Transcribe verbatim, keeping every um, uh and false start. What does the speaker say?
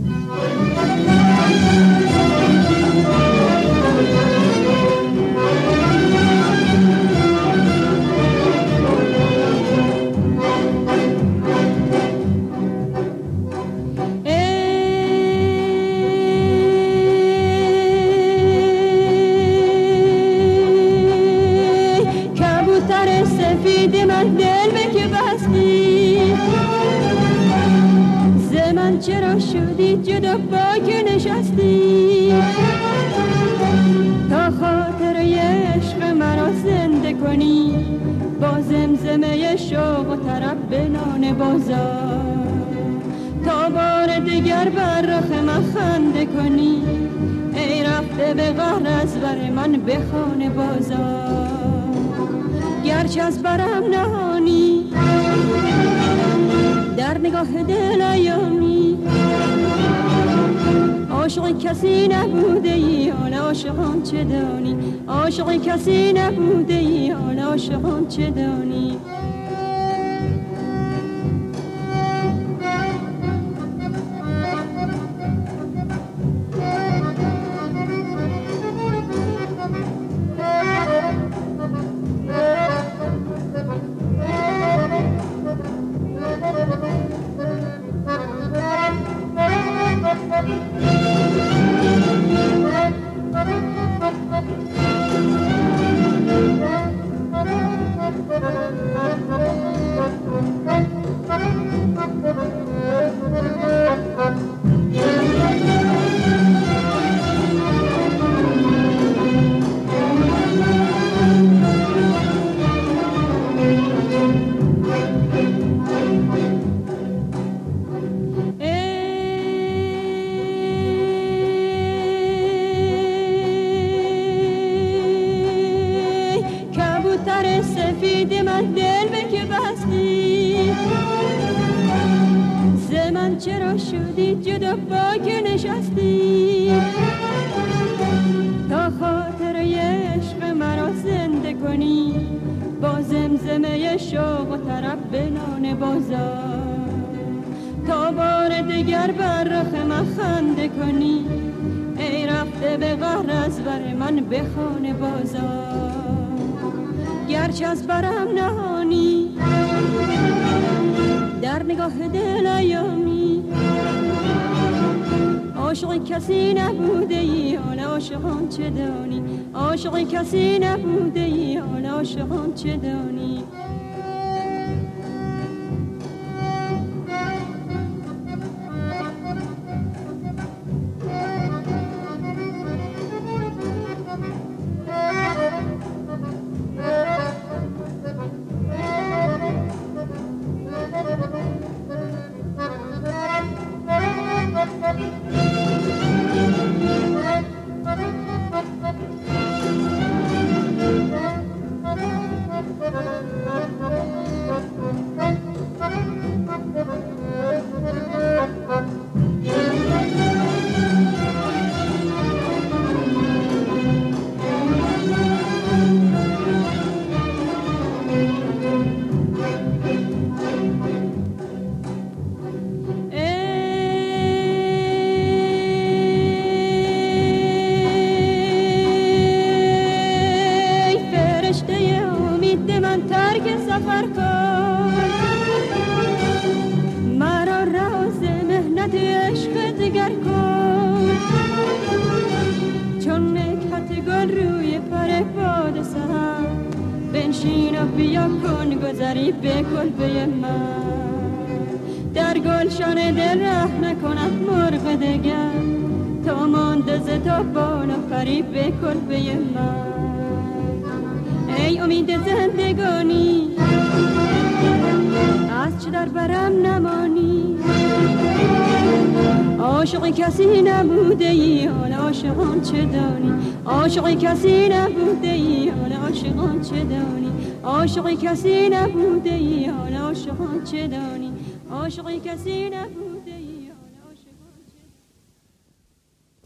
سفید من دل به که بستی ز من چرا شدی جدا با که نشستی تا خاطر عشق مرا زنده کنی با زمزمه شوق و طرب به نان بازار تا بار دیگر بر رخ من خنده کنی ای رفته به قهر از بر من به خانه بازار گرچه از برم نهانی در نگاه دل ایامی عاشق کسی نبوده ای حال عاشقان چه دانی عاشق کسی نبوده ای حال عاشقان چه دانی سفید من دل به که بستی ز من چرا شدی جدا با که نشستی تا خاطر عشق مرا زنده کنی با زمزمه شوق و طرب به نان بازار تا بار دیگر بر رخ من خنده کنی ای رفته به قهر از بر من به خانه بازار گرچه از برم نهانی در نگاه دل ایامی عاشق کسی نبوده ای حال عاشقان چه دانی عاشق کسی نبوده ای حال عاشقان چه دانی ترک سفر کن مرا راز مهنت عشق دیگر کن چون نکهت گل روی پر باد سحر بنشین و بیا کن گذری به کلبه من در گلشن دل ره نکند مرغ دگر تا مانده ز تا بالا پری به کلبه من ای امید زندگانی از چه در برم نمانی عاشق کسی نبوده ای حال عاشقان چه دانی عاشق کسی نبوده ای حال عاشقان چه دانی عاشق کسی نبوده ای حال عاشقان چه دانی عاشق کسی نبوده